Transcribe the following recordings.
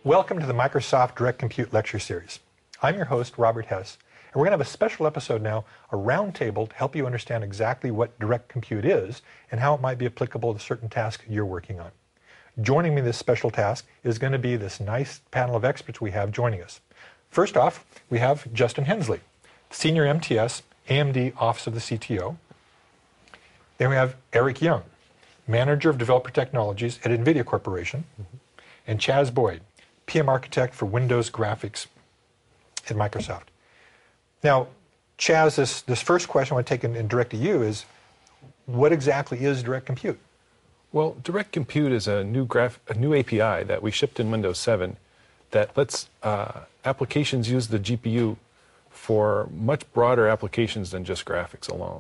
Welcome to the Microsoft Direct Compute Lecture Series. I'm your host, Robert Hess, and we're going to have a special episode now, a roundtable to help you understand exactly what Direct Compute is and how it might be applicable to certain tasks you're working on. Joining me in this special task is going to be this nice panel of experts we have joining us. First off, we have Justin Hensley, Senior MTS, AMD Office of the CTO. Then we have Eric Young, Manager of Developer Technologies at NVIDIA Corporation, and Chaz Boyd, PM Architect for Windows Graphics at Microsoft. Now, Chaz, this first question I want to take and direct to you is, what exactly is Direct Compute? Well, Direct Compute is a new API that we shipped in Windows 7 that lets applications use the GPU for much broader applications than just graphics alone.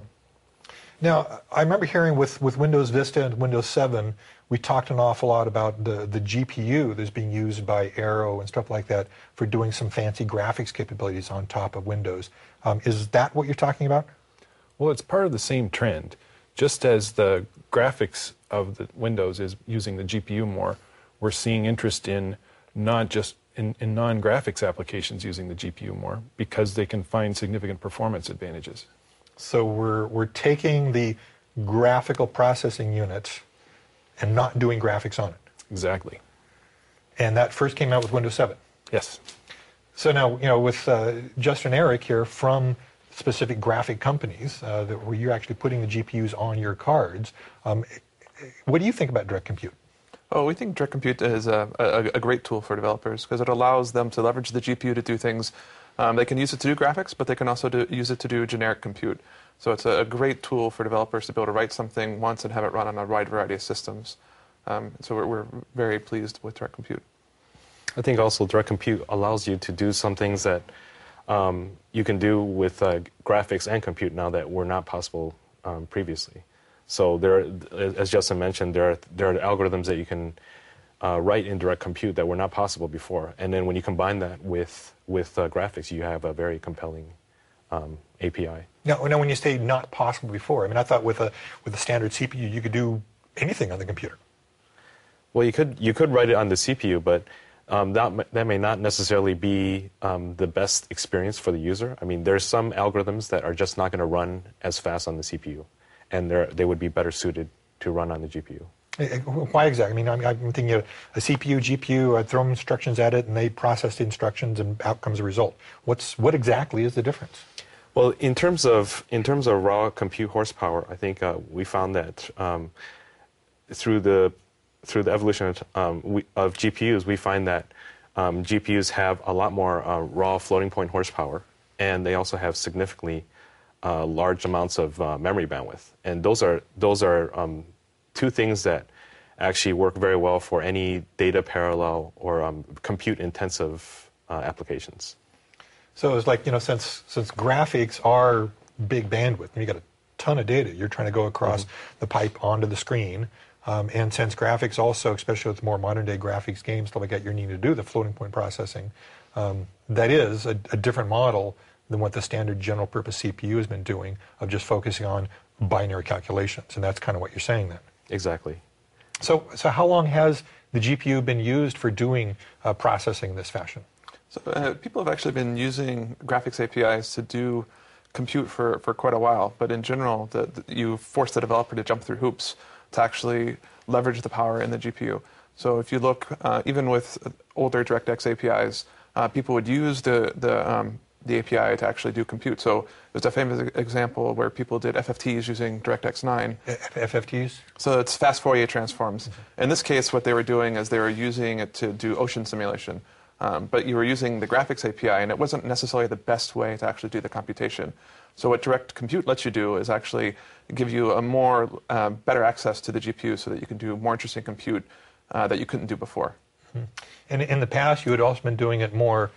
Now, I remember hearing with Windows Vista and Windows 7, we talked an awful lot about the GPU that's being used by Aero and stuff like that for doing some fancy graphics capabilities on top of Windows. Is that what you're talking about? Well, it's part of the same trend. Just as the graphics of the Windows is using the GPU more, we're seeing interest in not just in non-graphics applications using the GPU more because they can find significant performance advantages. So we're taking the graphical processing unit and not doing graphics on it. Exactly. And that first came out with Windows 7. Yes. So now, with Justin and Eric here from specific graphic companies where you're actually putting the GPUs on your cards, what do you think about Direct Compute? Oh, we think Direct Compute is a great tool for developers because it allows them to leverage the GPU to do things. They can use it to do graphics, but they can also use it to do generic compute. So it's a great tool for developers to be able to write something once and have it run on a wide variety of systems. So we're very pleased with Direct Compute. I think also Direct Compute allows you to do some things that you can do with graphics and compute now that were not possible previously. So there, as Justin mentioned, there are algorithms that you can write in Direct Compute that were not possible before. And then when you combine that with graphics, you have a very compelling API. Now, when you say not possible before, I thought with a standard CPU, you could do anything on the computer. Well, you could write it on the CPU, but that may not necessarily be the best experience for the user. There's some algorithms that are just not going to run as fast on the CPU, and they would be better suited to run on the GPU. Why exactly? I'm thinking of a CPU, GPU, I'd throw instructions at it, and they process the instructions, and out comes a result. What exactly is the difference? Well, in terms of raw compute horsepower, I think we found that through the evolution of GPUs, we find that GPUs have a lot more raw floating point horsepower, and they also have significantly large amounts of memory bandwidth. And those are two things that actually work very well for any data parallel or compute-intensive applications. So it's like, since graphics are big bandwidth, and you got a ton of data, you're trying to go across the pipe onto the screen, and since graphics also, especially with more modern-day graphics games, stuff like that, you're needing to do the floating point processing, that is a different model than what the standard general-purpose CPU has been doing of just focusing on binary calculations, and that's kind of what you're saying then. Exactly. So how long has the GPU been used for doing processing in this fashion? So people have actually been using graphics APIs to do compute for quite a while, but in general, you force the developer to jump through hoops to actually leverage the power in the GPU. So if you look, even with older DirectX APIs, people would use the API to actually do compute. So there's a famous example where people did FFTs using DirectX 9. FFTs? So it's fast Fourier transforms. In this case, what they were doing is they were using it to do ocean simulation. But you were using the graphics API, and it wasn't necessarily the best way to actually do the computation. So what Direct Compute lets you do is actually give you a more better access to the GPU so that you can do more interesting compute that you couldn't do before. And in the past, you had also been doing it more,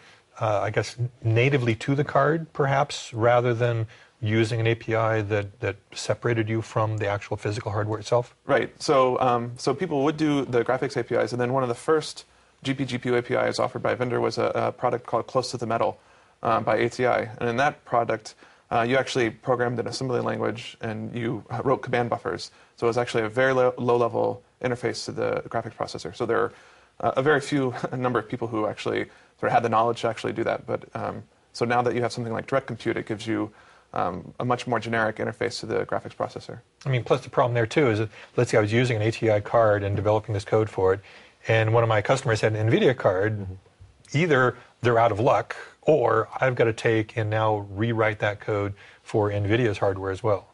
natively to the card, perhaps, rather than using an API that separated you from the actual physical hardware itself? Right. So people would do the graphics APIs, and then one of the first GPU APIs offered by a vendor was a product called Close to the Metal by ATI. And in that product, you actually programmed an assembly language and you wrote command buffers. So it was actually a very low-level interface to the graphics processor. So there a very few number of people who actually sort of had the knowledge to actually do that. But so now that you have something like Direct Compute, it gives you a much more generic interface to the graphics processor. I mean, plus the problem there too is that, let's say I was using an ATI card and developing this code for it, and one of my customers had an NVIDIA card. Either they're out of luck, or I've got to take and now rewrite that code for NVIDIA's hardware as well.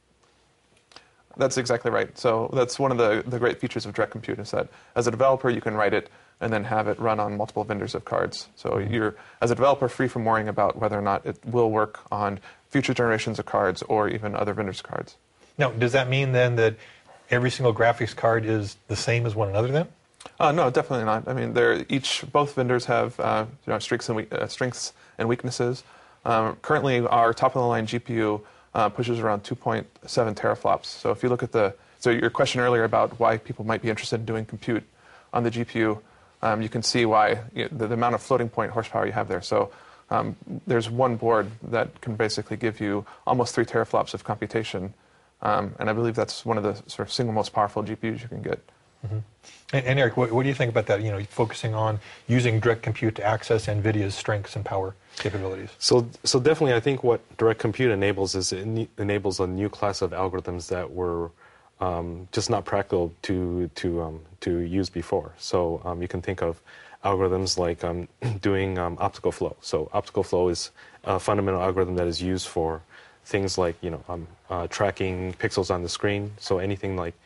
That's exactly right. So that's one of the great features of Direct Compute is that as a developer, you can write it and then have it run on multiple vendors of cards. So you're, as a developer, free from worrying about whether or not it will work on future generations of cards or even other vendors' cards. Now, does that mean then that every single graphics card is the same as one another then? No, definitely not. I mean, both vendors have strengths and weaknesses. Currently, our top-of-the-line GPU pushes around 2.7 teraflops. So if you look at so your question earlier about why people might be interested in doing compute on the GPU, you can see why the amount of floating point horsepower you have there. So there's one board that can basically give you almost 3 teraflops of computation, and I believe that's one of the sort of single most powerful GPUs you can get. Mm-hmm. And Eric, what do you think about that? Focusing on using Direct Compute to access NVIDIA's strengths and power capabilities. So definitely, I think what Direct Compute enables is it enables a new class of algorithms that were just not practical to use before. So you can think of algorithms like doing optical flow. So optical flow is a fundamental algorithm that is used for things like tracking pixels on the screen. So anything like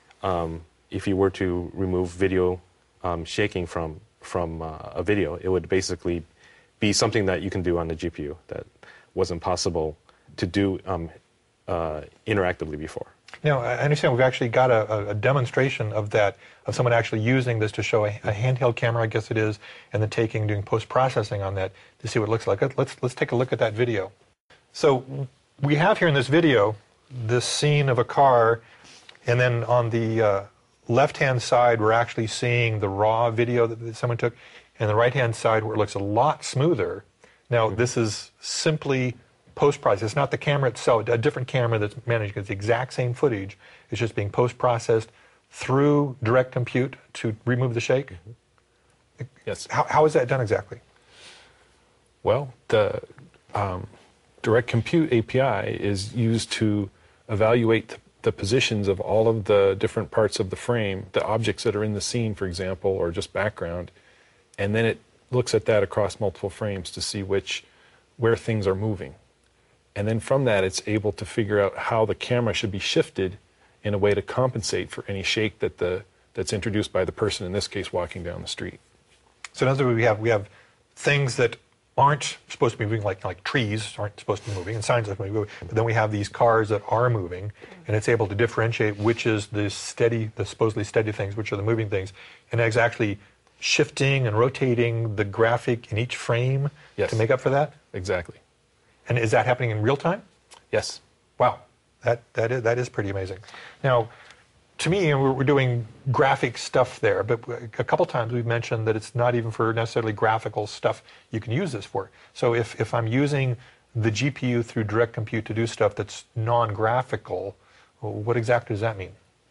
if you were to remove video shaking from a video, it would basically be something that you can do on the GPU that wasn't possible to do interactively before. Now, I understand we've actually got a demonstration of that, of someone actually using this to show a handheld camera, I guess it is, and then doing post-processing on that to see what it looks like. Let's take a look at that video. So we have here in this video this scene of a car, and then on the left-hand side, we're actually seeing the raw video that someone took, and the right-hand side where it looks a lot smoother. Now, this is simply post-processed. It's not the camera itself, a different camera that's managing. It's the exact same footage. It's just being post-processed through Direct Compute to remove the shake. Yes. How is that done exactly? Well, the Direct Compute API is used to evaluate the positions of all of the different parts of the frame, the objects that are in the scene, for example, or just background, and then it looks at that across multiple frames to see where things are moving. And then from that, it's able to figure out how the camera should be shifted in a way to compensate for any shake that's introduced by the person, in this case, walking down the street. So in other words, we have things that aren't supposed to be moving, like trees aren't supposed to be moving, and signs are moving, but then we have these cars that are moving, and it's able to differentiate which is the supposedly steady things, which are the moving things, and it's actually shifting and rotating the graphic in each frame to make up for that? Exactly. And is that happening in real time? Yes. Wow, that is pretty amazing. Now, to me, we're doing graphic stuff there, but a couple times we've mentioned that it's not even for necessarily graphical stuff you can use this for. So if I'm using the GPU through Direct Compute to do stuff that's non-graphical, what exactly does that mean?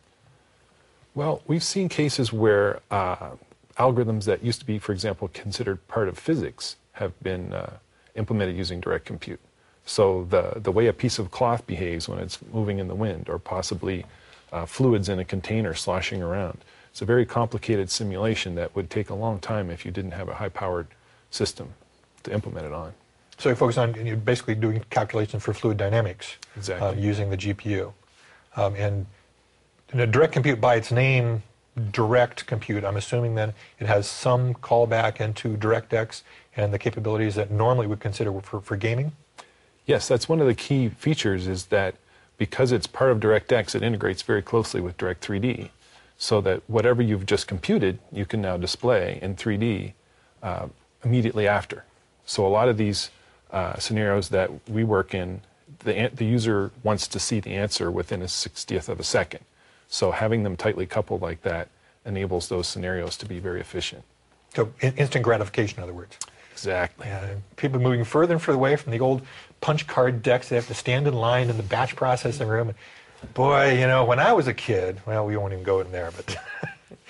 Well, we've seen cases where algorithms that used to be, for example, considered part of physics have been implemented using Direct Compute. So the way a piece of cloth behaves when it's moving in the wind, or possibly fluids in a container sloshing around. It's a very complicated simulation that would take a long time if you didn't have a high-powered system to implement it on. So you focus on you're basically doing calculations for fluid dynamics using the GPU. And Direct Compute, by its name, Direct Compute, I'm assuming then it has some callback into DirectX and the capabilities that normally we consider for gaming? Yes, that's one of the key features, is that because it's part of DirectX, it integrates very closely with Direct3D, so that whatever you've just computed, you can now display in 3D immediately after. So a lot of these scenarios that we work in, the user wants to see the answer within a 60th of a second. So having them tightly coupled like that enables those scenarios to be very efficient. So instant gratification, in other words. Exactly. People moving further and further away from the old punch card decks. They have to stand in line in the batch processing room. And boy, when I was a kid, well, we won't even go in there, but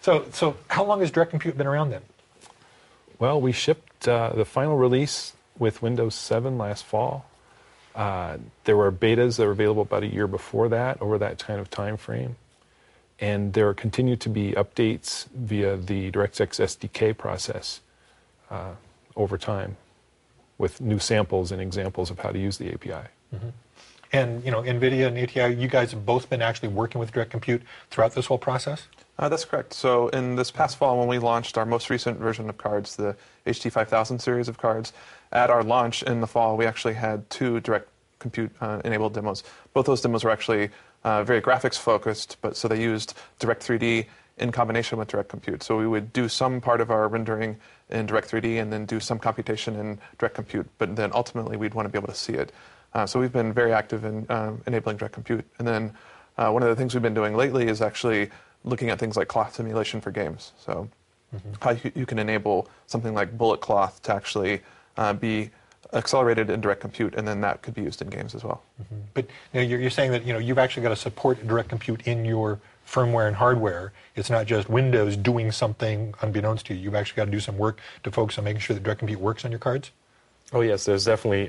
So how long has Direct Compute been around then? Well, we shipped the final release with Windows 7 last fall. There were betas that were available about a year before that, over that kind of time frame. And there continue to be updates via the DirectX SDK process over time with new samples and examples of how to use the API. Mm-hmm. And NVIDIA and ATI, you guys have both been actually working with Direct Compute throughout this whole process? That's correct. So in this past fall, when we launched our most recent version of cards, the HT5000 series of cards, at our launch in the fall, we actually had 2 Direct Compute enabled demos. Both those demos were actually very graphics focused, but so they used Direct3D in combination with Direct Compute. So we would do some part of our rendering in Direct3D and then do some computation in Direct Compute, but then ultimately we'd want to be able to see it. So we've been very active in enabling Direct Compute. And then one of the things we've been doing lately is actually looking at things like cloth simulation for games. So how you can enable something like Bullet Cloth to actually be accelerated in Direct Compute, and then that could be used in games as well. But you're saying that you've actually got to support Direct Compute in your firmware and hardware. It's not just Windows doing something unbeknownst to you. You've actually got to do some work to focus on making sure that Direct Compute works on your cards? Oh yes, there's definitely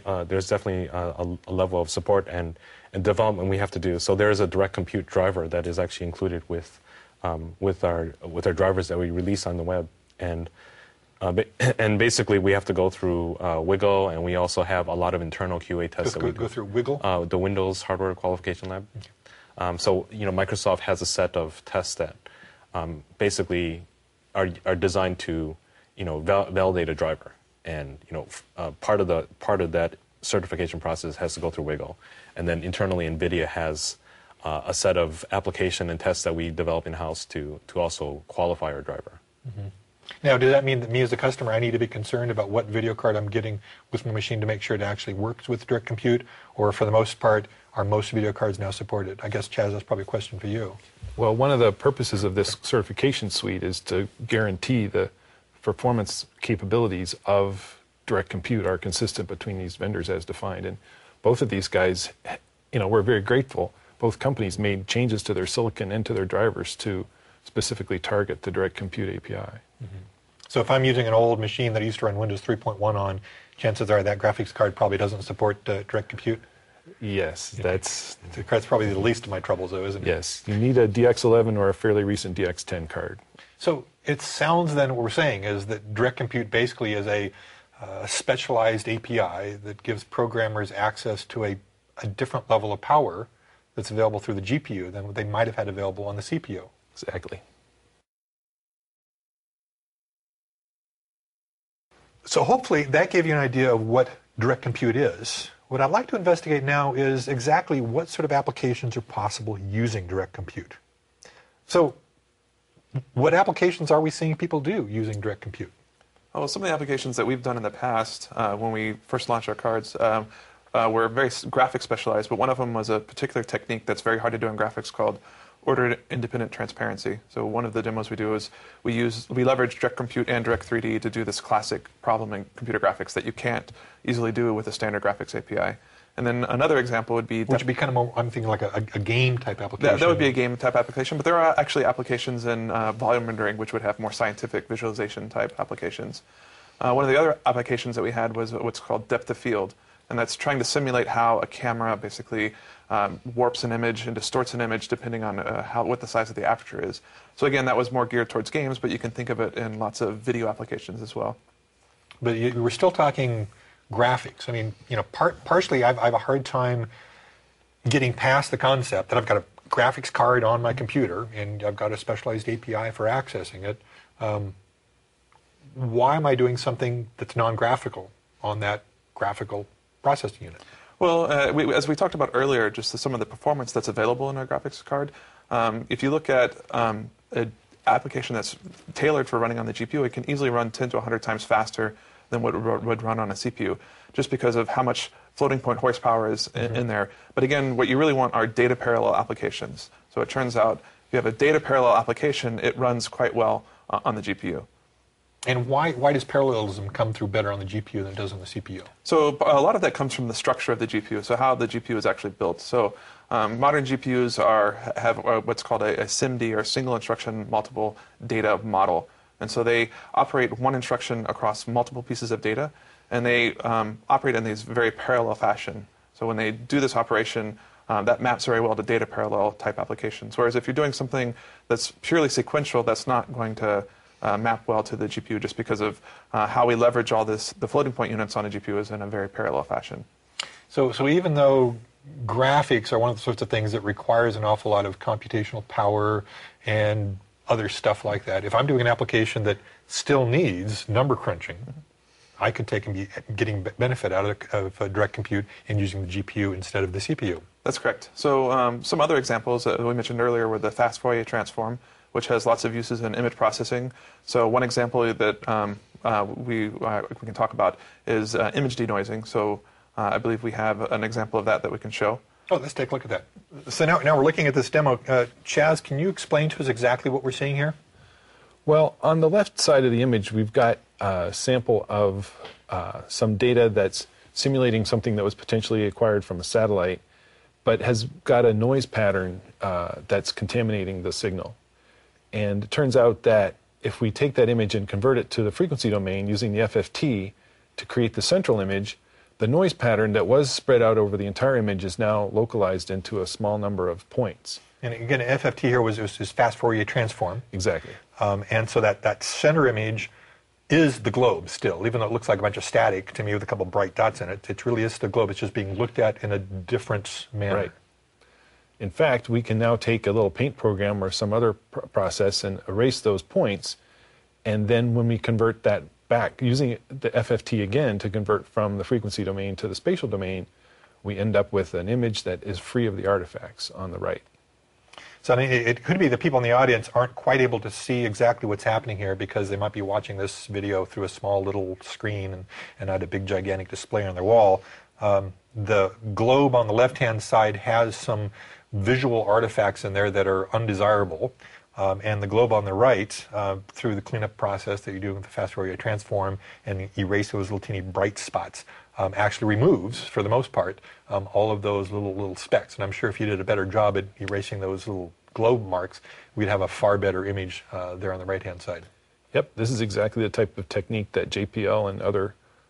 a level of support and development we have to do. So there is a Direct Compute driver that is actually included with our drivers that we release on the web, and basically we have to go through WIGGLE, and we also have a lot of internal QA tests that we go through WIGGLE, the Windows Hardware Qualification Lab. Okay. So Microsoft has a set of tests that basically are designed to validate a driver. And part of that certification process has to go through WIGGLE, and then internally NVIDIA has a set of application and tests that we develop in house to also qualify our driver. Mm-hmm. Now, does that mean that me as a customer, I need to be concerned about what video card I'm getting with my machine to make sure it actually works with Direct Compute, or for the most part, are most video cards now supported? I guess, Chaz, that's probably a question for you. Well, one of the purposes of this certification suite is to guarantee the performance capabilities of Direct Compute are consistent between these vendors as defined. And both of these guys, we're very grateful. Both companies made changes to their silicon and to their drivers to specifically target the Direct Compute API. Mm-hmm. So if I'm using an old machine that I used to run Windows 3.1 on, chances are that graphics card probably doesn't support Direct Compute? Yes, that's probably the least of my troubles, though, isn't it? Yes, you need a DX11 or a fairly recent DX10 card. So it sounds then what we're saying is that Direct Compute basically is a specialized API that gives programmers access to a different level of power that's available through the GPU than what they might have had available on the CPU. Exactly. So hopefully that gave you an idea of what Direct Compute is. What I'd like to investigate now is exactly what sort of applications are possible using Direct Compute. So what applications are we seeing people do using Direct Compute? Well, some of the applications that we've done in the past when we first launched our cards were very graphics specialized, but one of them was a particular technique that's very hard to do in graphics called order independent transparency. So one of the demos we do is we leverage Direct Compute and Direct3D to do this classic problem in computer graphics that you can't easily do with a standard graphics API. And then another example would be... Which would be kind of more, I'm thinking like a game type application. That would be a game type application, but there are actually applications in volume rendering which would have more scientific visualization type applications. One of the other applications that we had was what's called depth of field, and that's trying to simulate how a camera basically warps an image and distorts an image depending on what the size of the aperture is. So again, that was more geared towards games, but you can think of it in lots of video applications as well. But we're still talking graphics. I mean, partially I have a hard time getting past the concept that I've got a graphics card on my computer and I've got a specialized API for accessing it. Why am I doing something that's non-graphical on that graphical processing unit? Well, as we talked about earlier, just some of the performance that's available in our graphics card, if you look at an application that's tailored for running on the GPU, it can easily run 10 to 100 times faster than what would run on a CPU, just because of how much floating point horsepower is in there. But again, what you really want are data parallel applications. So it turns out if you have a data parallel application, it runs quite well on the GPU. And why does parallelism come through better on the GPU than it does on the CPU? So a lot of that comes from the structure of the GPU, so how the GPU is actually built. So modern GPUs have what's called a SIMD, or single instruction multiple data model. And so they operate one instruction across multiple pieces of data, and they operate in these very parallel fashion. So when they do this operation, that maps very well to data parallel type applications. Whereas if you're doing something that's purely sequential, that's not going to map well to the GPU, just because of how we leverage all the floating point units on a GPU is in a very parallel fashion. So even though graphics are one of the sorts of things that requires an awful lot of computational power and other stuff like that, if I'm doing an application that still needs number crunching, I could take and be getting benefit out of direct compute and using the GPU instead of the CPU. That's correct. So some other examples that we mentioned earlier were the fast Fourier transform, which has lots of uses in image processing. So one example that we can talk about is image denoising. So I believe we have an example of that we can show. Oh, let's take a look at that. So now we're looking at this demo. Chaz, can you explain to us exactly what we're seeing here? Well, on the left side of the image, we've got a sample of some data that's simulating something that was potentially acquired from a satellite, but has got a noise pattern that's contaminating the signal. And it turns out that if we take that image and convert it to the frequency domain using the FFT to create the central image, the noise pattern that was spread out over the entire image is now localized into a small number of points. And again, FFT here was fast Fourier transform. Exactly. And so that center image is the globe still, even though it looks like a bunch of static to me with a couple bright dots in it. It really is the globe. It's just being looked at in a different manner. Right. In fact, we can now take a little paint program or some other process and erase those points, and then when we convert that back, using the FFT again to convert from the frequency domain to the spatial domain, we end up with an image that is free of the artifacts on the right. So I mean, it could be that people in the audience aren't quite able to see exactly what's happening here because they might be watching this video through a small little screen and not a big gigantic display on their wall. The globe on the left-hand side has some visual artifacts in there that are undesirable. And the globe on the right, through the cleanup process that you do with the fast Fourier transform and erase those little teeny bright spots, actually removes, for the most part, all of those little specks. And I'm sure if you did a better job at erasing those little globe marks, we'd have a far better image there on the right-hand side. Yep, this is exactly the type of technique that JPL and other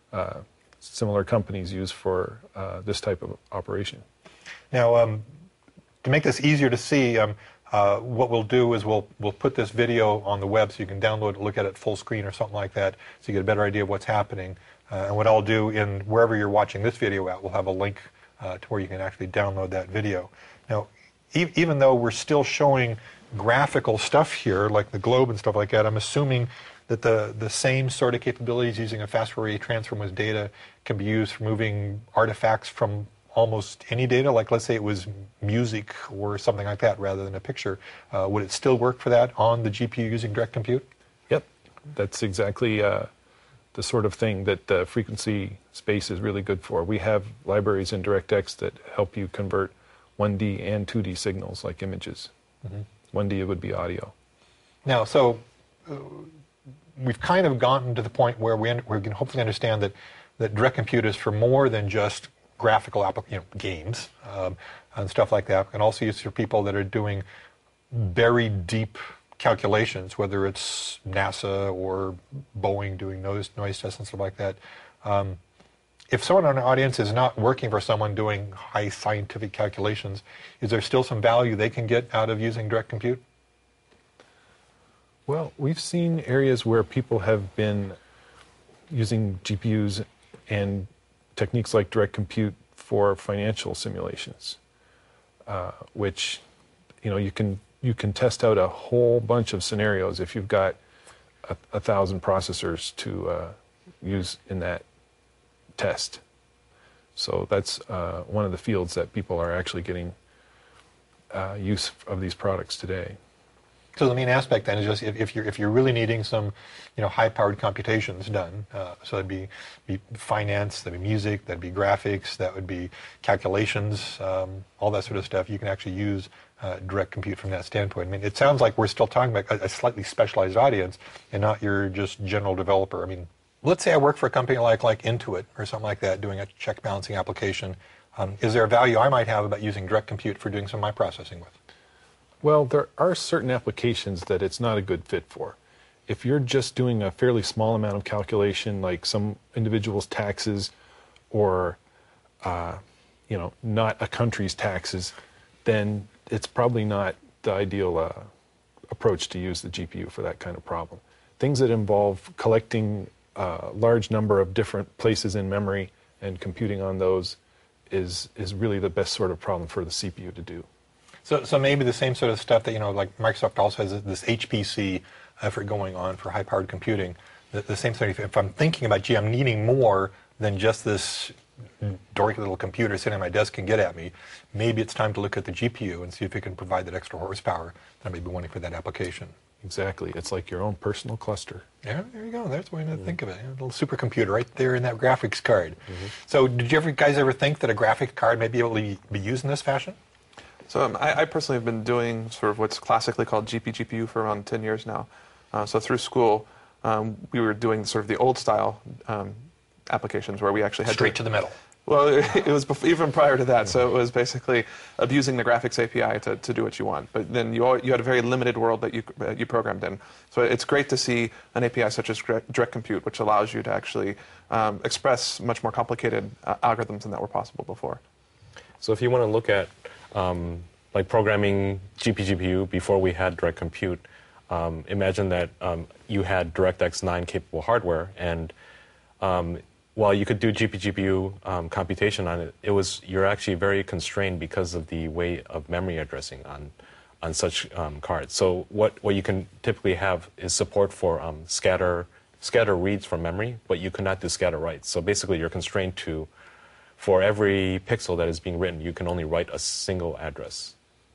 similar companies use for this type of operation. Now, to make this easier to see, what we'll do is we'll put this video on the web so you can download it, look at it full screen or something like that, so you get a better idea of what's happening. And what I'll do in wherever you're watching this video at, we'll have a link to where you can actually download that video. Now, even though we're still showing graphical stuff here, like the globe and stuff like that, I'm assuming that the same sort of capabilities using a fast Fourier transform with data can be used for moving artifacts from almost any data, like let's say it was music or something like that rather than a picture. Would it still work for that on the GPU using direct compute? Yep, that's exactly the sort of thing that the frequency space is really good for. We have libraries in DirectX that help you convert 1D and 2D signals like images. Mm-hmm. 1D would be audio. Now, so we've kind of gotten to the point where we can hopefully understand that direct compute is for more than just graphical games and stuff like that, and also used for people that are doing very deep calculations, whether it's NASA or Boeing doing noise tests and stuff like that. If someone in our audience is not working for someone doing high scientific calculations, is there still some value they can get out of using direct compute? Well, we've seen areas where people have been using GPUs and techniques like direct compute for financial simulations, which you can test out a whole bunch of scenarios if you've got 1,000 processors to use in that test. So that's one of the fields that people are actually getting use of these products today. So the main aspect then is just if you're really needing some, high-powered computations done, so that'd be finance, that'd be music, that'd be graphics, that would be calculations, all that sort of stuff. You can actually use direct compute from that standpoint. I mean, it sounds like we're still talking about a slightly specialized audience and not your just general developer. I mean, let's say I work for a company like Intuit or something like that, doing a check balancing application. Is there a value I might have about using direct compute for doing some of my processing with? Well, there are certain applications that it's not a good fit for. If you're just doing a fairly small amount of calculation, like some individual's taxes or, not a country's taxes, then it's probably not the ideal approach to use the GPU for that kind of problem. Things that involve collecting a large number of different places in memory and computing on those is really the best sort of problem for the CPU to do. So maybe the same sort of stuff that, like Microsoft also has this HPC effort going on for high-powered computing. The same thing, if I'm thinking about, I'm needing more than just this dorky little computer sitting on my desk can get at me, maybe it's time to look at the GPU and see if it can provide that extra horsepower that I may be wanting for that application. Exactly. It's like your own personal cluster. Yeah, there you go. That's the way to think of it. A little supercomputer right there in that graphics card. So did you guys ever think that a graphics card may be able to be used in this fashion? So I personally have been doing sort of what's classically called GPU for around 10 years now. So through school, we were doing sort of the old style applications where we actually had straight to the middle. Well, it was even prior to that. So it was basically abusing the graphics API to do what you want. But then you had a very limited world that you programmed in. So it's great to see an API such as Direct Compute, which allows you to actually express much more complicated algorithms than that were possible before. So if you want to look at like programming GPU before we had Direct Compute, imagine that you had DirectX 9 capable hardware, and while you could do GPU computation on it, you're actually very constrained because of the way of memory addressing on such cards. So what you can typically have is support for scatter reads from memory, but you cannot do scatter writes. So basically, you're constrained to, for every pixel that is being written, you can only write a single address.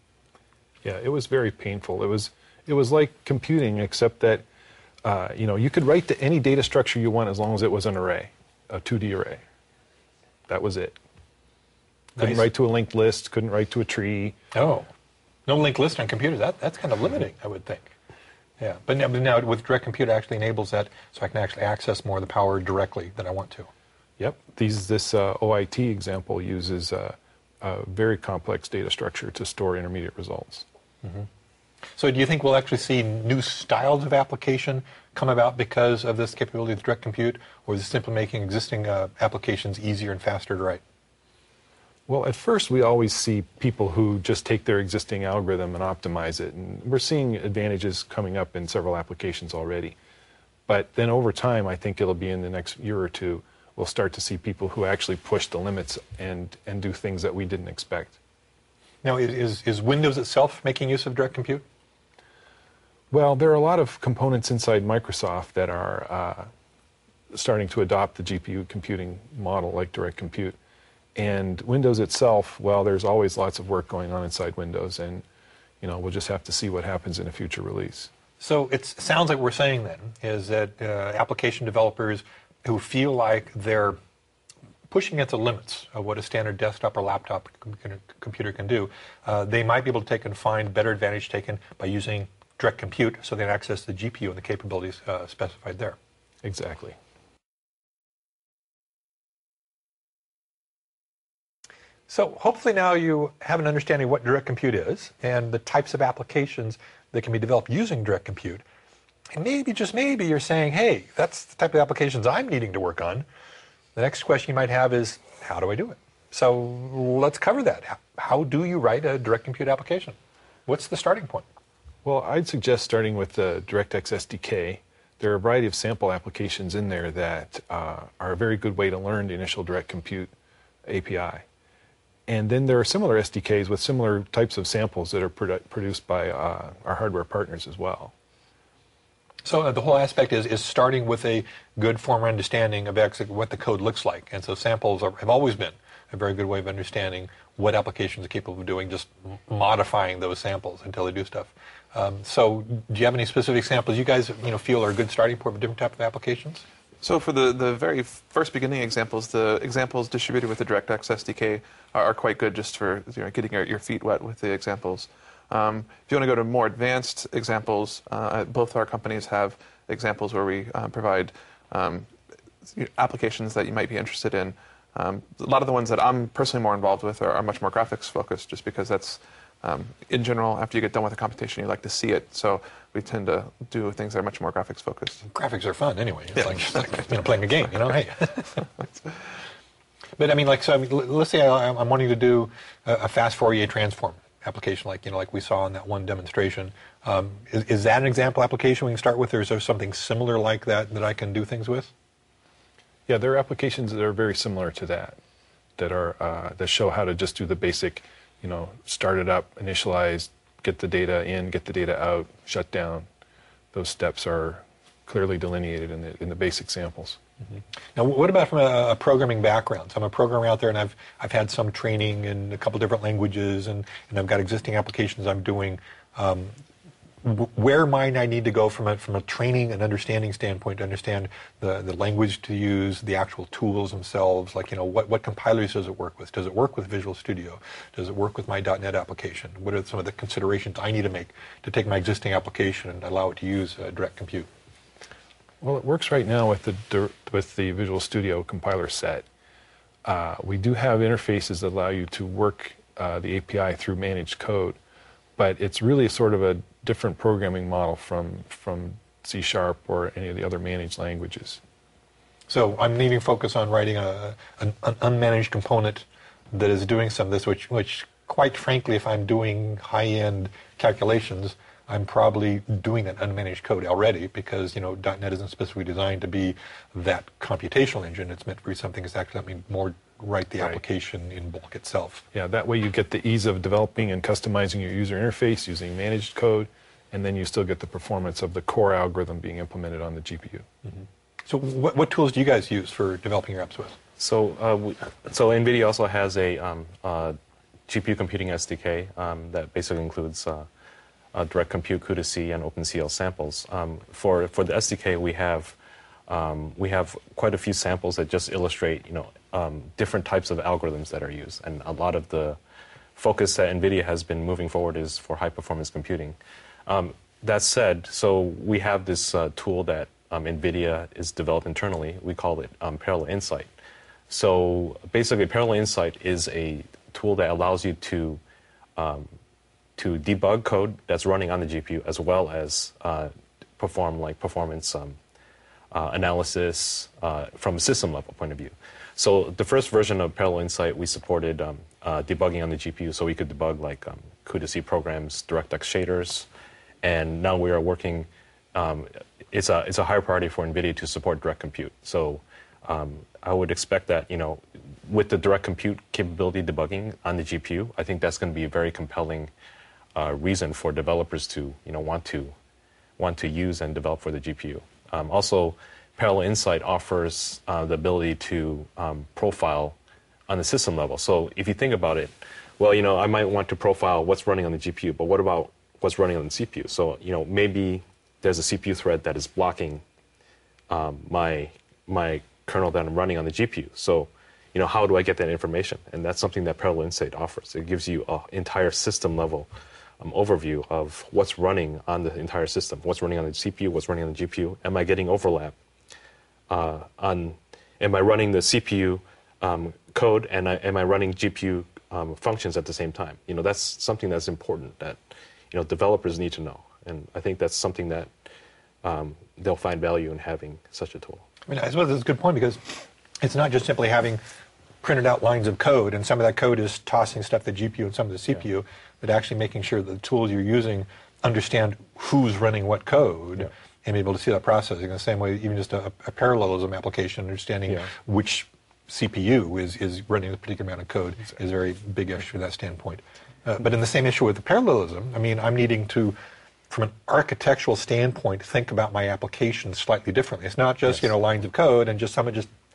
Yeah, it was very painful. It was like computing, except that you could write to any data structure you want as long as it was an array, a 2D array. That was it. Couldn't write to a linked list. Couldn't write to a tree. Oh, no linked list on computers. That's kind of limiting, I would think. Yeah, but now with Direct Compute, it actually enables that, so I can actually access more of the power directly that I want to. Yep. This OIT example uses a very complex data structure to store intermediate results. So do you think we'll actually see new styles of application come about because of this capability of Direct Compute, or is it simply making existing applications easier and faster to write? Well, at first we always see people who just take their existing algorithm and optimize it, and we're seeing advantages coming up in several applications already. But then over time, I think it'll be in the next year or two, we'll start to see people who actually push the limits and do things that we didn't expect. Now, is Windows itself making use of Direct Compute? Well, there are a lot of components inside Microsoft that are starting to adopt the GPU computing model like Direct Compute. And Windows itself, well, there's always lots of work going on inside Windows, and we'll just have to see what happens in a future release. So it sounds like what we're saying then is that application developers who feel like they're pushing at the limits of what a standard desktop or laptop computer can do, they might be able to take and find better advantage taken by using Direct Compute, so they can access the GPU and the capabilities specified there. Exactly. So hopefully now you have an understanding of what Direct Compute is and the types of applications that can be developed using Direct Compute. And maybe, just maybe, you're saying, hey, that's the type of applications I'm needing to work on. The next question you might have is, how do I do it? So let's cover that. How do you write a Direct Compute application? What's the starting point? Well, I'd suggest starting with the DirectX SDK. There are a variety of sample applications in there that are a very good way to learn the initial Direct Compute API. And then there are similar SDKs with similar types of samples that are produced by our hardware partners as well. So the whole aspect is starting with a good former understanding of what the code looks like. And so samples have always been a very good way of understanding what applications are capable of doing, just modifying those samples until they do stuff. So do you have any specific examples you guys feel are a good starting point for different type of applications? So for the very first beginning examples, the examples distributed with the DirectX SDK are quite good just for getting your feet wet with the examples. If you want to go to more advanced examples, both our companies have examples where we provide applications that you might be interested in. A lot of the ones that I'm personally more involved with are much more graphics focused, just because that's, in general, after you get done with a computation, you like to see it. So we tend to do things that are much more graphics focused. Graphics are fun anyway. It's like playing a game, hey. But let's say I'm wanting to do a fast Fourier transform application, like we saw in that one demonstration. Is that an example application we can start with, or is there something similar like that I can do things with? Yeah, there are applications that are very similar to that that show how to just do the basic, start it up, initialize, get the data in, get the data out, shut down. Those steps are clearly delineated in the basic samples. Mm-hmm. Now, what about from a programming background? So I'm a programmer out there, and I've had some training in a couple different languages, and I've got existing applications I'm doing. Where might I need to go from a training and understanding standpoint to understand the language to use, the actual tools themselves? What compilers does it work with? Does it work with Visual Studio? Does it work with my .NET application? What are some of the considerations I need to make to take my existing application and allow it to use Direct Compute? Well, it works right now with the Visual Studio compiler set. We do have interfaces that allow you to work the API through managed code, but it's really sort of a different programming model from C# or any of the other managed languages. So I'm needing focus on writing an unmanaged component that is doing some of this, which quite frankly, if I'm doing high-end calculations, I'm probably doing that unmanaged code already, because .NET isn't specifically designed to be that computational engine. It's meant to be something that's actually, more write the application in bulk itself. Yeah, that way you get the ease of developing and customizing your user interface using managed code, and then you still get the performance of the core algorithm being implemented on the GPU. Mm-hmm. So what tools do you guys use for developing your apps with? So NVIDIA also has a GPU computing SDK that basically includes Direct Compute, CUDA-C, and OpenCL samples. For the SDK, we have quite a few samples that just illustrate different types of algorithms that are used, and a lot of the focus that NVIDIA has been moving forward is for high performance computing. That said, so we have this tool that NVIDIA is developed internally. We call it Parallel Insight. So basically, Parallel Insight is a tool that allows you to debug code that's running on the GPU, as well as perform performance analysis from a system level point of view. So the first version of Parallel Insight, we supported debugging on the GPU, so we could debug CUDA-C programs, DirectX shaders, and now we are working. It's a higher priority for NVIDIA to support Direct Compute. So I would expect that with the Direct Compute capability debugging on the GPU, I think that's going to be a very compelling reason for developers to want to use and develop for the GPU. Also, Parallel Insight offers the ability to profile on the system level. So if you think about it, well, I might want to profile what's running on the GPU, but what about what's running on the CPU? So maybe there's a CPU thread that is blocking my kernel that I'm running on the GPU. So how do I get that information? And that's something that Parallel Insight offers. It gives you an entire system level overview of what's running on the entire system, what's running on the CPU, what's running on the GPU. Am I getting overlap? Am I running the CPU code, and am I running GPU functions at the same time? That's something that's important that developers need to know, and I think that's something that they'll find value in having such a tool. I suppose that's a good point, because it's not just simply having printed out lines of code, and some of that code is tossing stuff to the GPU and some to the CPU, but actually making sure that the tools you're using understand who's running what code and be able to see that processing. In the same way, even just a parallelism application, understanding which CPU is running a particular amount of code is a very big issue from that standpoint. But in the same issue with the parallelism, I'm needing to, from an architectural standpoint, think about my application slightly differently. It's not just lines of code and just someone just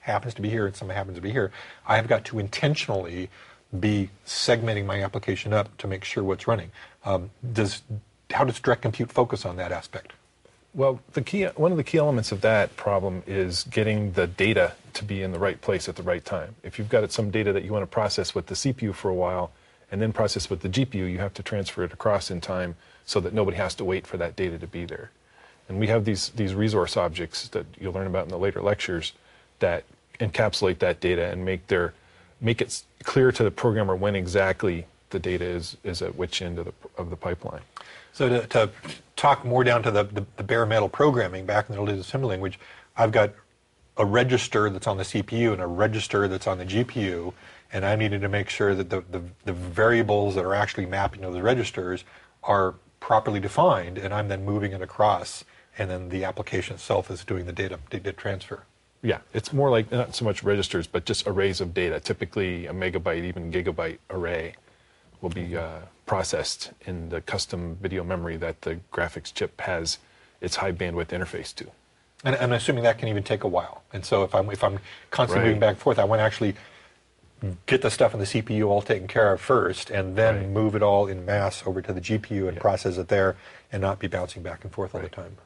happens to be here and some happens to be here. I have got to intentionally be segmenting my application up to make sure what's running. How does Direct Compute focus on that aspect? Well, one of the key elements of that problem is getting the data to be in the right place at the right time. If you've got some data that you want to process with the CPU for a while and then process with the GPU, you have to transfer it across in time so that nobody has to wait for that data to be there. And we have these resource objects that you'll learn about in the later lectures that encapsulate that data and make it clear to the programmer when exactly the data is at which end of the pipeline. So to talk more down to the bare metal programming back in the old days of assembly language, I've got a register that's on the CPU and a register that's on the GPU, and I needed to make sure that the variables that are actually mapping to the registers are properly defined, and I'm then moving it across, and then the application itself is doing the data transfer. Yeah, it's more like not so much registers, but just arrays of data. Typically a megabyte, even gigabyte array will be processed in the custom video memory that the graphics chip has its high bandwidth interface to. And I'm assuming that can even take a while. And so if I'm constantly moving back and forth, I want to actually get the stuff in the CPU all taken care of first, and then move it all in mass over to the GPU and process it there, and not be bouncing back and forth all the time.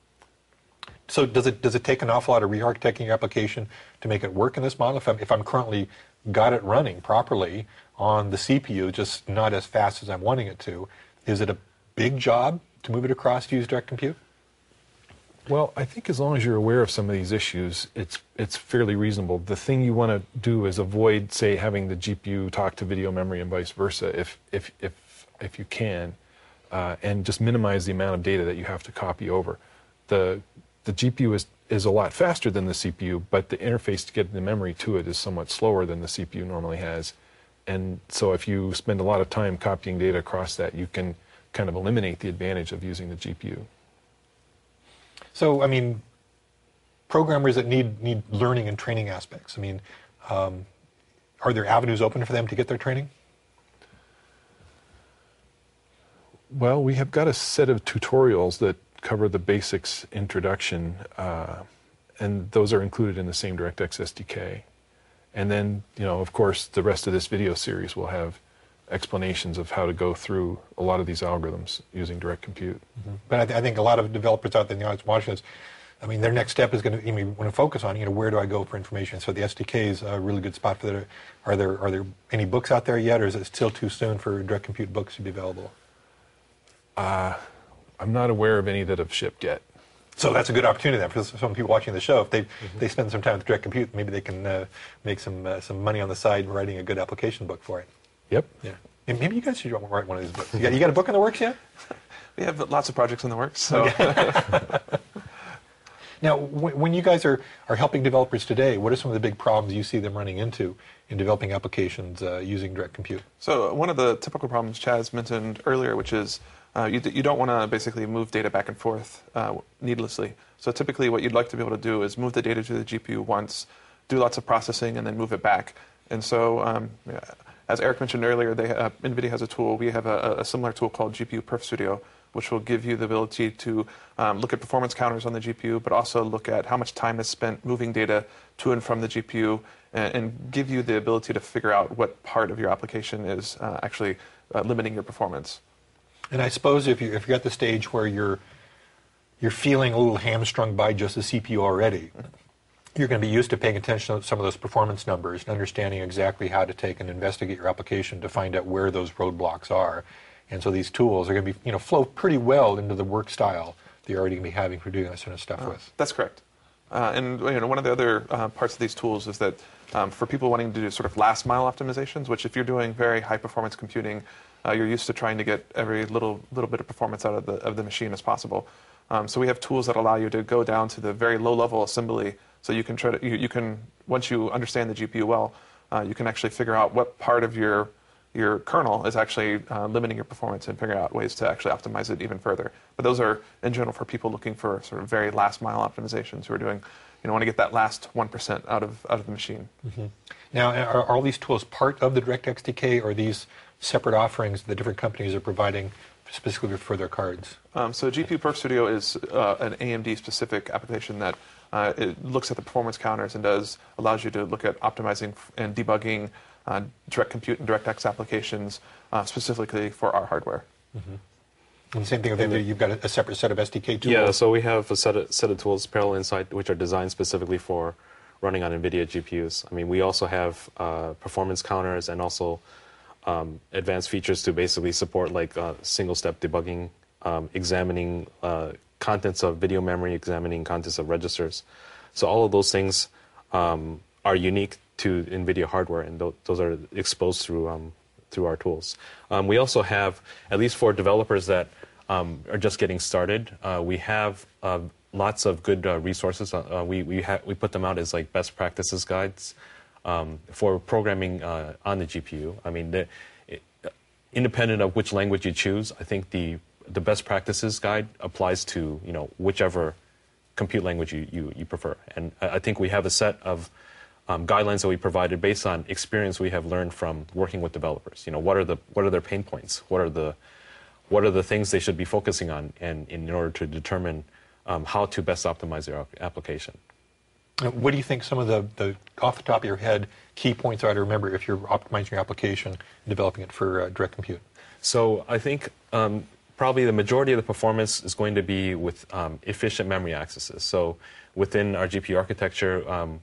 So does it take an awful lot of re-architecting your application to make it work in this model? If I'm currently got it running properly on the CPU, just not as fast as I'm wanting it to, is it a big job to move it across to use Direct Compute? Well, I think as long as you're aware of some of these issues, it's fairly reasonable. The thing you want to do is avoid, say, having the GPU talk to video memory and vice versa, if you can, and just minimize the amount of data that you have to copy over. The GPU is a lot faster than the CPU, but the interface to get the memory to it is somewhat slower than the CPU normally has. And so if you spend a lot of time copying data across that, you can kind of eliminate the advantage of using the GPU. So, I mean, programmers that need learning and training aspects, I mean, are there avenues open for them to get their training? Well, we have got a set of tutorials that cover the basics introduction, and those are included in the same DirectX SDK. And then, of course, the rest of this video series will have explanations of how to go through a lot of these algorithms using Direct Compute. Mm-hmm. But I think a lot of developers out there in the audience watching this, I mean, their next step is going to focus on, where do I go for information? So the SDK is a really good spot for that. Are there any books out there yet, or is it still too soon for Direct Compute books to be available? I'm not aware of any that have shipped yet. So that's a good opportunity then for some people watching the show. If they spend some time with Direct Compute, maybe they can make some money on the side writing a good application book for it. Yep. Yeah. And maybe you guys should write one of these books. You got a book in the works yet? We have lots of projects in the works. So. Okay. Now, when you guys are helping developers today, what are some of the big problems you see them running into in developing applications using Direct Compute? So one of the typical problems Chaz mentioned earlier, which is you don't want to basically move data back and forth needlessly. So typically what you'd like to be able to do is move the data to the GPU once, do lots of processing, and then move it back. And so as Eric mentioned earlier, NVIDIA has a tool. We have a similar tool called GPU Perf Studio, which will give you the ability to look at performance counters on the GPU, but also look at how much time is spent moving data to and from the GPU, and give you the ability to figure out what part of your application is actually limiting your performance. And I suppose if you're at the stage where you're feeling a little hamstrung by just the CPU already, you're going to be used to paying attention to some of those performance numbers and understanding exactly how to take and investigate your application to find out where those roadblocks are. And so these tools are going to be, flow pretty well into the work style that you're already going to be having for doing that sort of stuff with. That's correct. And one of the other parts of these tools is that for people wanting to do sort of last mile optimizations, which if you're doing very high performance computing, you're used to trying to get every little bit of performance out of the machine as possible. So we have tools that allow you to go down to the very low level assembly. So you can you can once you understand the GPU well, you can actually figure out what part of your kernel is actually limiting your performance and figure out ways to actually optimize it even further. But those are in general for people looking for sort of very last mile optimizations who are doing, want to get that last 1% out of the machine. Mm-hmm. Now, are all these tools part of the DirectX SDK, or are these separate offerings that different companies are providing specifically for their cards? So GPU Perf Studio is an AMD specific application that It looks at the performance counters and allows you to look at optimizing and debugging direct compute and DirectX applications specifically for our hardware. And the same thing with NVIDIA, you've got a separate set of SDK tools. Yeah, so we have a set of tools, Parallel Insight, which are designed specifically for running on NVIDIA GPUs. I mean, we also have performance counters and also advanced features to basically support like single-step debugging, examining contents of video memory, examining contents of registers. So all of those things are unique to NVIDIA hardware, and those are exposed through our tools. We also have, at least for developers that are just getting started, we have lots of good resources. We put them out as like best practices guides for programming on the GPU. I mean, independent of which language you choose, I think the best practices guide applies to whichever compute language you prefer. And I think we have a set of guidelines that we provided based on experience we have learned from working with developers. What are their pain points? What are the things they should be focusing on, and in order to determine how to best optimize their application. What do you think some of the off the top of your head key points are to remember if you're optimizing your application and developing it for direct compute? So I think probably the majority of the performance is going to be with efficient memory accesses. So within our GPU architecture,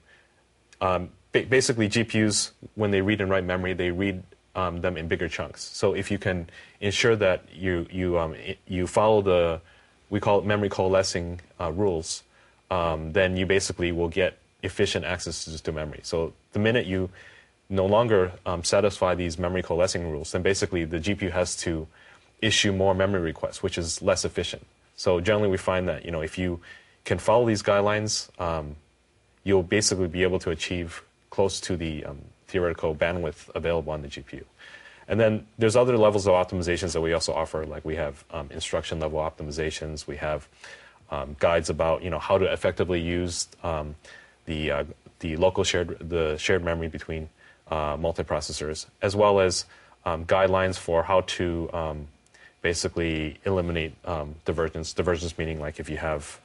basically GPUs, when they read and write memory, they read them in bigger chunks. So if you can ensure that you follow we call it memory coalescing rules, then you basically will get efficient accesses to memory. So the minute you no longer satisfy these memory coalescing rules, then basically the GPU has to issue more memory requests, which is less efficient. So generally we find that if you can follow these guidelines, you'll basically be able to achieve close to the theoretical bandwidth available on the GPU. And then there's other levels of optimizations that we also offer, like we have instruction level optimizations. We have guides about how to effectively use the shared memory between multiprocessors, as well as guidelines for how to basically eliminate divergence. Divergence meaning like if you have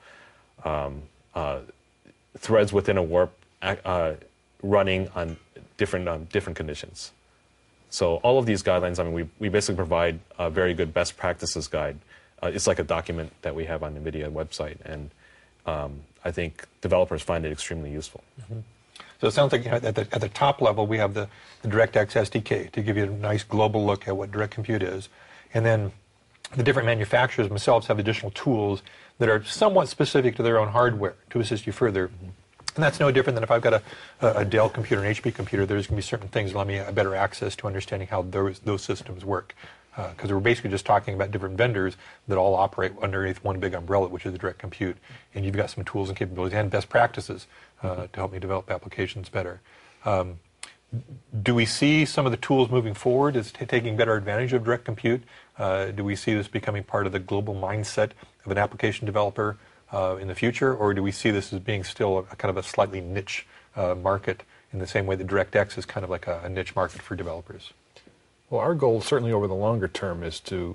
threads within a warp running on different conditions. So all of these guidelines, I mean, we basically provide a very good best practices guide. It's like a document that we have on the NVIDIA website, and I think developers find it extremely useful. Mm-hmm. So it sounds like at the top level we have the DirectX SDK to give you a nice global look at what direct compute is, and then the different manufacturers themselves have additional tools that are somewhat specific to their own hardware to assist you further. Mm-hmm. And that's no different than if I've got a Dell computer, an HP computer, there's going to be certain things that allow me a better access to understanding how those systems work. Because we're basically just talking about different vendors that all operate underneath one big umbrella, which is the direct compute. And you've got some tools and capabilities and best practices to help me develop applications better. Do we see some of the tools moving forward as taking better advantage of direct compute? Do we see this becoming part of the global mindset of an application developer in the future, or do we see this as being still a kind of a slightly niche market in the same way that DirectX is kind of like a niche market for developers? Well, our goal certainly over the longer term is to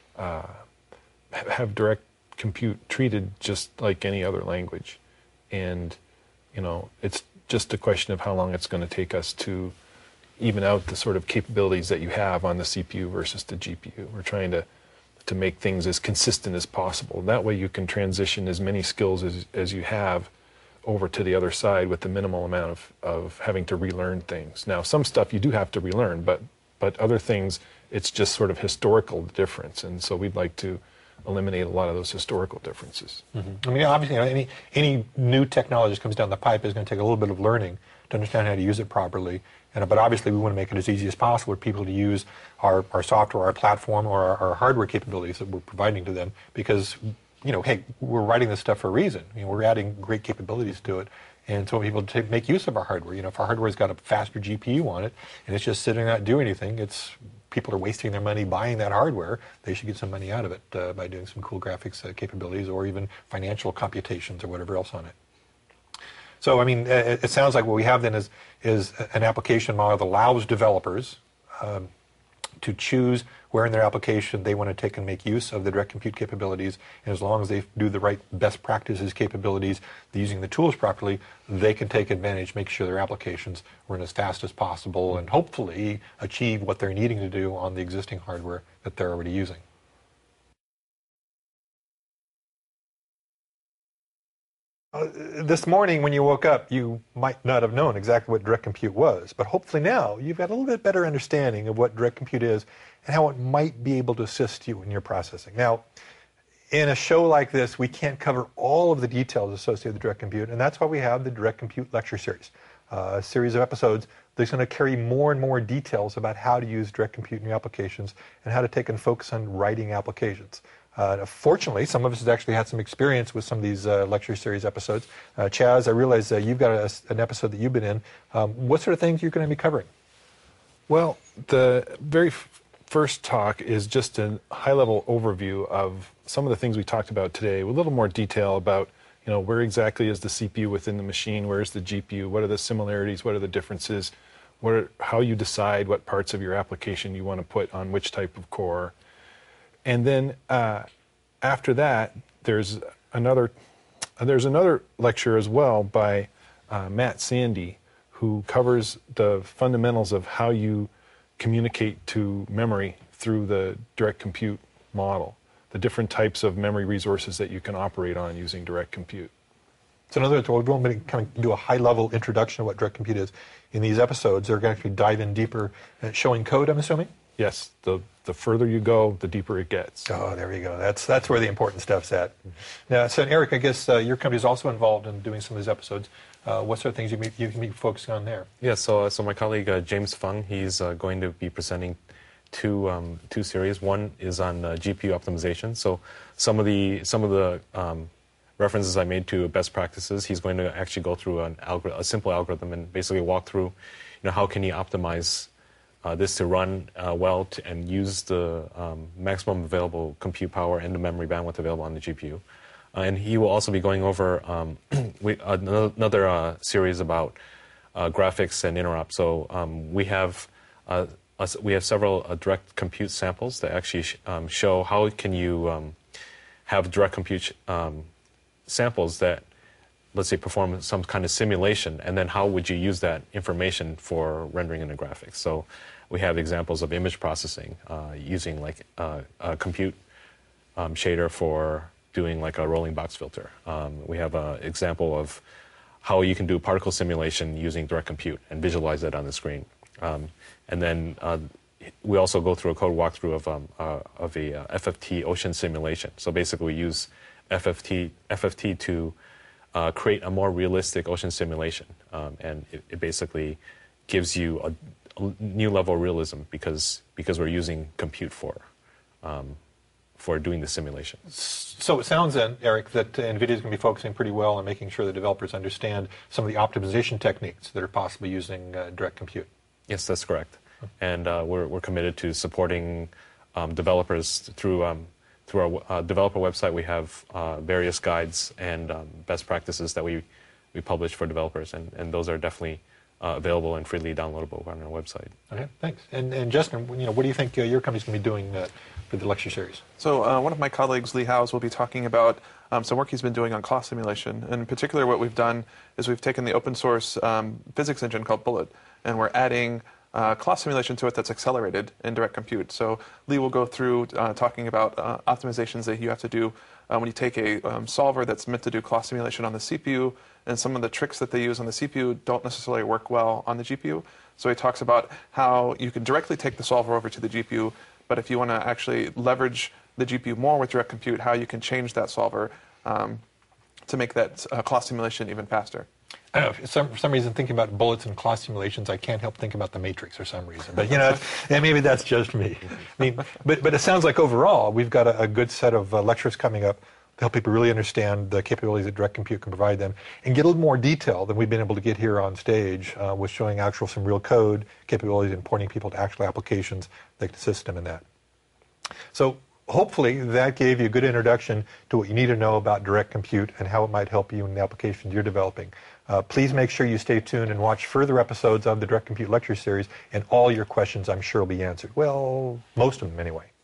have direct compute treated just like any other language. And, it's just a question of how long it's going to take us to even out the sort of capabilities that you have on the CPU versus the GPU. We're trying to make things as consistent as possible. That way you can transition as many skills as you have over to the other side with the minimal amount of having to relearn things. Now, some stuff you do have to relearn, but other things, it's just sort of historical difference. And so we'd like to eliminate a lot of those historical differences. Mm-hmm. I mean, obviously, any new technology that comes down the pipe is going to take a little bit of learning to understand how to use it properly. But obviously, we want to make it as easy as possible for people to use our software, our platform, or our hardware capabilities that we're providing to them. Because, hey, we're writing this stuff for a reason. We're adding great capabilities to it. And so people make use of our hardware. If our hardware's got a faster GPU on it, and it's just sitting not doing anything, people are wasting their money buying that hardware. They should get some money out of it by doing some cool graphics capabilities or even financial computations or whatever else on it. So, I mean, it sounds like what we have then is an application model that allows developers to choose where in their application they want to take and make use of the direct compute capabilities. And as long as they do the right best practices capabilities, using the tools properly, they can take advantage, make sure their applications run as fast as possible, and hopefully achieve what they're needing to do on the existing hardware that they're already using. This morning when you woke up, you might not have known exactly what direct compute was, but hopefully now you've got a little bit better understanding of what direct compute is and how it might be able to assist you in your processing. Now, in a show like this, we can't cover all of the details associated with direct compute, and that's why we have the Direct Compute Lecture Series, a series of episodes that's going to carry more and more details about how to use direct compute in your applications and how to take and focus on writing applications. Fortunately, some of us have actually had some experience with some of these lecture series episodes. Chaz, I realize you've got an episode that you've been in. What sort of things are you going to be covering? Well, the very first talk is just a high-level overview of some of the things we talked about today, with a little more detail about, where exactly is the CPU within the machine, where is the GPU, what are the similarities, what are the differences, how you decide what parts of your application you want to put on which type of core. And then after that, there's another lecture as well by Matt Sandy, who covers the fundamentals of how you communicate to memory through the direct compute model, the different types of memory resources that you can operate on using direct compute. So in other words, we're going to kind of do a high-level introduction of what direct compute is. In these episodes, they're going to actually dive in deeper, showing code, I'm assuming? Yes, the further you go, the deeper it gets. Oh, there you go. That's where the important stuff's at. Now, so Eric, I guess your company is also involved in doing some of these episodes. What sort of things you can be focusing on there? Yeah, so my colleague James Fung, he's going to be presenting two series. One is on GPU optimization. So some of the references I made to best practices, he's going to actually go through a simple algorithm and basically walk through, how can you optimize this to run well and use the maximum available compute power and the memory bandwidth available on the GPU. And he will also be going over another series about graphics and interop. So we have several direct compute samples that actually show how can you have direct compute samples that, let's say, perform some kind of simulation, and then how would you use that information for rendering in the graphics. So we have examples of image processing using like a compute shader for doing like a rolling box filter. We have an example of how you can do particle simulation using direct compute and visualize that on the screen. And then we also go through a code walkthrough of a FFT ocean simulation. So basically we use FFT to create a more realistic ocean simulation. And it basically gives you a new level of realism because we're using compute for doing the simulation. So it sounds then, Eric, that NVIDIA is going to be focusing pretty well on making sure the developers understand some of the optimization techniques that are possibly using direct compute. Yes, that's correct. And we're committed to supporting developers through our developer website. We have various guides and best practices that we publish for developers, and those are definitely available and freely downloadable on our website. Okay, thanks. And Justin, what do you think your company's going to be doing for the lecture series? So one of my colleagues, Lee Howes, will be talking about some work he's been doing on class simulation. In particular, what we've done is we've taken the open source physics engine called Bullet, and we're adding class simulation to it that's accelerated in direct compute. So Lee will go through talking about optimizations that you have to do when you take a solver that's meant to do class simulation on the CPU, and some of the tricks that they use on the CPU don't necessarily work well on the GPU. So he talks about how you can directly take the solver over to the GPU, but if you want to actually leverage the GPU more with direct compute, how you can change that solver to make that class simulation even faster. I don't know, for some reason, thinking about bullets and class simulations, I can't help thinking about the Matrix for some reason. But, and maybe that's just me. I mean, but it sounds like overall, we've got a good set of lectures coming up to help people really understand the capabilities that direct compute can provide them and get a little more detail than we've been able to get here on stage with showing some real code capabilities and pointing people to actual applications that can assist them in that. So hopefully that gave you a good introduction to what you need to know about direct compute and how it might help you in the applications you're developing. Please make sure you stay tuned and watch further episodes of the Direct Compute Lecture Series, and all your questions I'm sure will be answered. Well, most of them anyway.